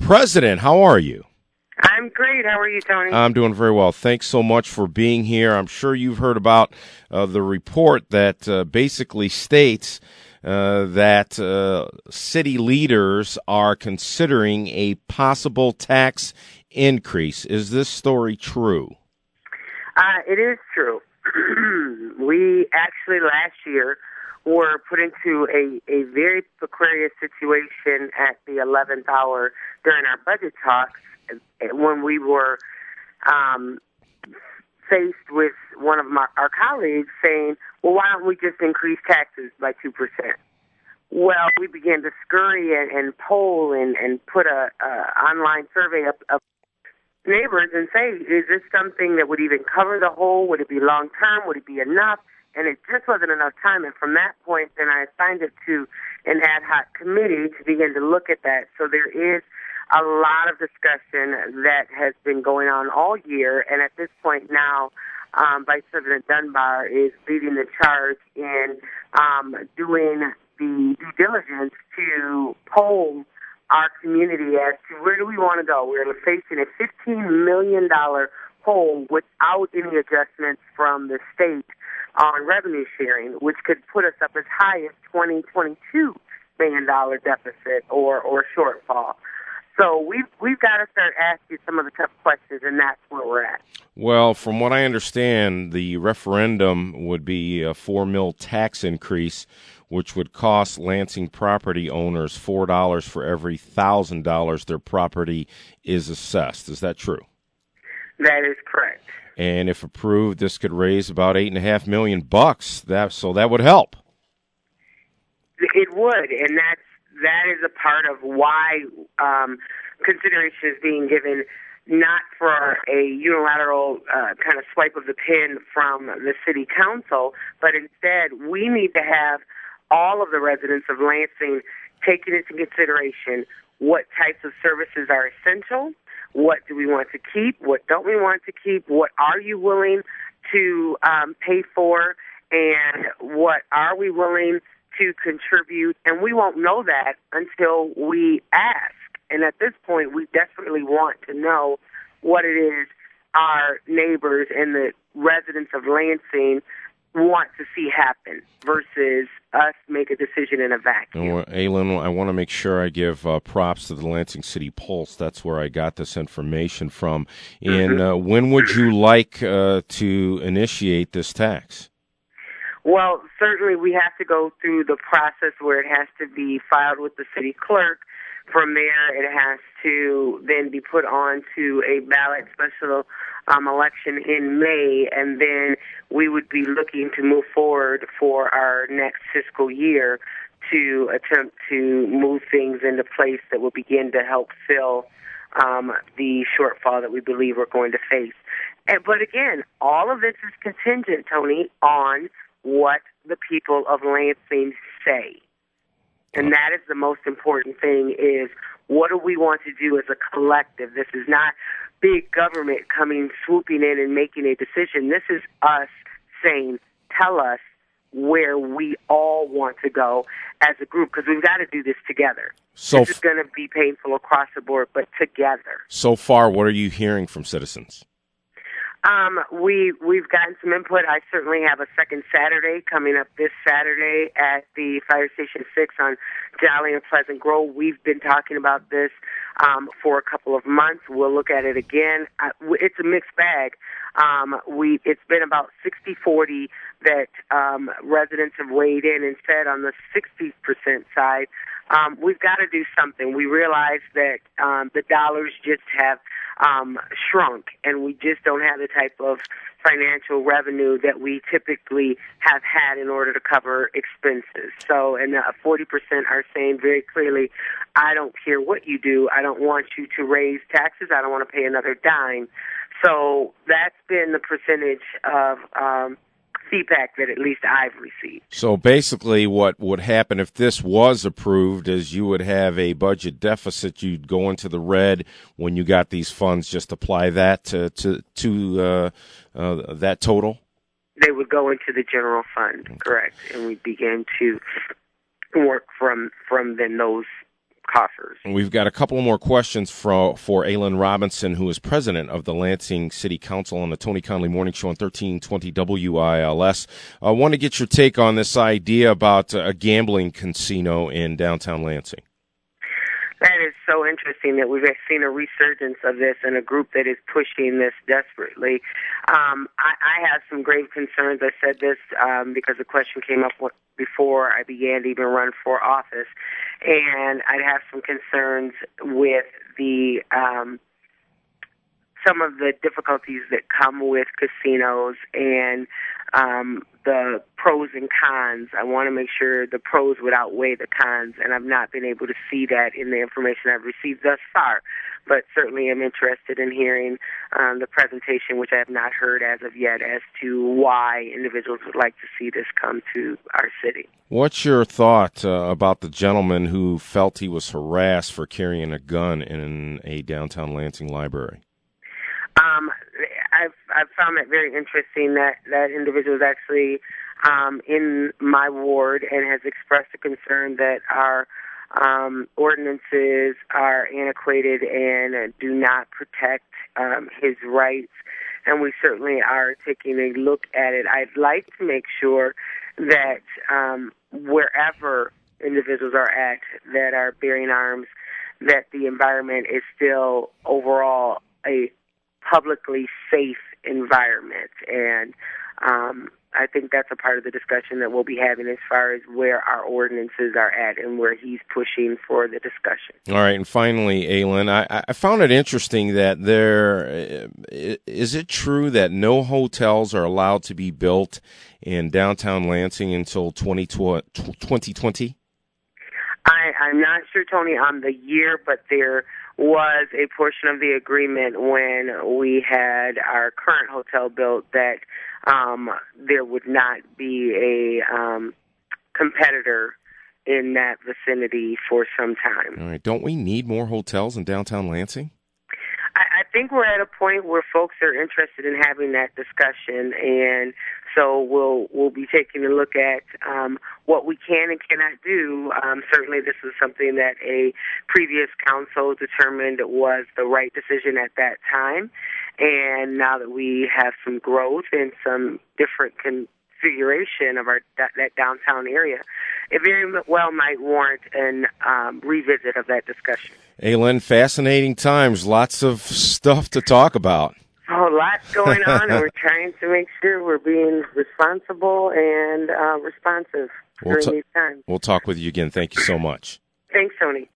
President, how are you? I'm great. How are you, Tony? I'm doing very well. Thanks so much for being here. I'm sure you've heard about the report that basically states that city leaders are considering a possible tax increase. Is this story true? It is true. We actually last year were put into a very precarious situation at the 11th hour during our budget talks when we were faced with one of our colleagues saying, well, why don't we just increase taxes by 2%? Well, we began to scurry and poll and put a online survey up of neighbors and say, is this something that would even cover the whole? Would it be long-term? Would it be enough? And it just wasn't enough time. And from that point, then I assigned it to an ad hoc committee to begin to look at that. So there is a lot of discussion that has been going on all year. And at this point now, Vice President Dunbar is leading the charge in doing the due diligence to poll our community as to where do we want to go. We're facing a $15 million hole without any adjustments from the state on revenue sharing, which could put us up as high as $22 million deficit or shortfall. So we've got to start asking some of the tough questions, and that's where we're at. Well, from what I understand, the referendum would be a $4 million tax increase, which would cost Lansing property owners $4 for every $1,000 their property is assessed. Is that true? That is correct. And if approved, this could raise about $8.5 million. So that would help. It would, and that is a part of why consideration is being given, not for a unilateral kind of swipe of the pen from the city council, but instead we need to have all of the residents of Lansing taking into consideration what types of services are essential, what do we want to keep, what don't we want to keep, what are you willing to pay for, and what are we willing to contribute. And we won't know that until we ask. And at this point, we desperately want to know what it is our neighbors and the residents of Lansing want to see happen versus us make a decision in a vacuum. Well, Aylin, I want to make sure I give props to the Lansing City Pulse. That's where I got this information from. And when would you like to initiate this tax? Well, certainly we have to go through the process where it has to be filed with the city clerk. From there, it has to then be put on to a ballot special election in May, and then we would be looking to move forward for our next fiscal year to attempt to move things into place that will begin to help fill the shortfall that we believe we're going to face. But again, all of this is contingent, Tony, on what the people of Lansing say. And that is the most important thing, is what do we want to do as a collective? This is not big government swooping in and making a decision. This is us saying, tell us where we all want to go as a group, because we've got to do this together. So this is going to be painful across the board, but together. So far, what are you hearing from citizens? We've gotten some input. I certainly have a second Saturday coming up this Saturday at the Fire Station 6 on Jolly and Pleasant Grove. We've been talking about this for a couple of months. We'll look at it again. It's a mixed bag. It's been about 60-40 that residents have weighed in and said on the 60% side, we've got to do something. We realize that the dollars just have shrunk, and we just don't have the type of financial revenue that we typically have had in order to cover expenses. So, and 40% are saying very clearly, I don't care what you do. I don't want you to raise taxes. I don't want to pay another dime. So that's been the percentage of feedback that at least I've received. So basically what would happen if this was approved is you would have a budget deficit. You'd go into the red when you got these funds. Just apply that to that total? They would go into the general fund, correct, and we begin to work from then those coffers. We've got a couple more questions for Aylin Robinson, who is president of the Lansing City Council, on the Tony Conley Morning Show on 1320 WILS. I want to get your take on this idea about a gambling casino in downtown Lansing. That is so interesting that we've seen a resurgence of this and a group that is pushing this desperately. I have some grave concerns. I said this because the question came up before I began to even run for office, and I'd have some concerns with the some of the difficulties that come with casinos and the pros and cons. I want to make sure the pros would outweigh the cons, and I've not been able to see that in the information I've received thus far. But certainly I'm interested in hearing the presentation, which I have not heard as of yet, as to why individuals would like to see this come to our city. What's your thought about the gentleman who felt he was harassed for carrying a gun in a downtown Lansing library? I've found that very interesting that individual is actually in my ward and has expressed a concern that our ordinances are antiquated and do not protect his rights, and we certainly are taking a look at it. I'd like to make sure that wherever individuals are at that are bearing arms, that the environment is still overall a publicly safe environment, and I think that's a part of the discussion that we'll be having as far as where our ordinances are at and where he's pushing for the discussion. All right, and finally, Aylin, I found it interesting that is it true that no hotels are allowed to be built in downtown Lansing until 2020? I'm not sure, Tony, on the year, but there was a portion of the agreement when we had our current hotel built that there would not be a competitor in that vicinity for some time. All right. Don't we need more hotels in downtown Lansing? I think we're at a point where folks are interested in having that discussion, and so we'll be taking a look at what we can and cannot do. Certainly this is something that a previous council determined was the right decision at that time, and now that we have some growth and some different configuration of that downtown area, it very well might warrant an revisit of that discussion. Aylin, fascinating times. Lots of stuff to talk about. Oh, lots going on, and we're trying to make sure we're being responsible and responsive during these times. We'll talk with you again. Thank you so much. Thanks, Tony.